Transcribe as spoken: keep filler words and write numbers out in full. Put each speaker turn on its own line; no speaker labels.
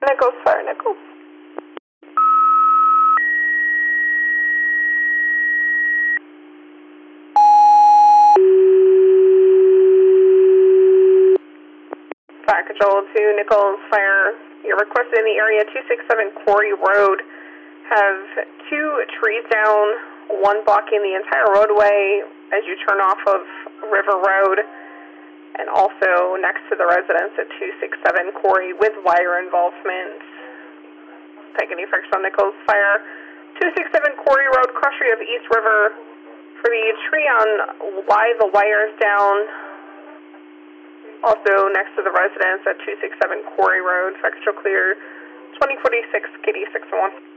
Nichols, fire Nichols. Fire control to Nichols, fire. You're requested in the area two six seven Quarry Road. Have two trees down, one blocking the entire roadway as you turn off of River Road, and also next to the residence at two six seven Quarry with wire involvement. Take any effects on Nichols, fire. two six seven Quarry Road, crossing of East River. For the tree on why the wire is down, also next to the residence at two six seven Quarry Road, fire control clear, twenty forty-six K D six one.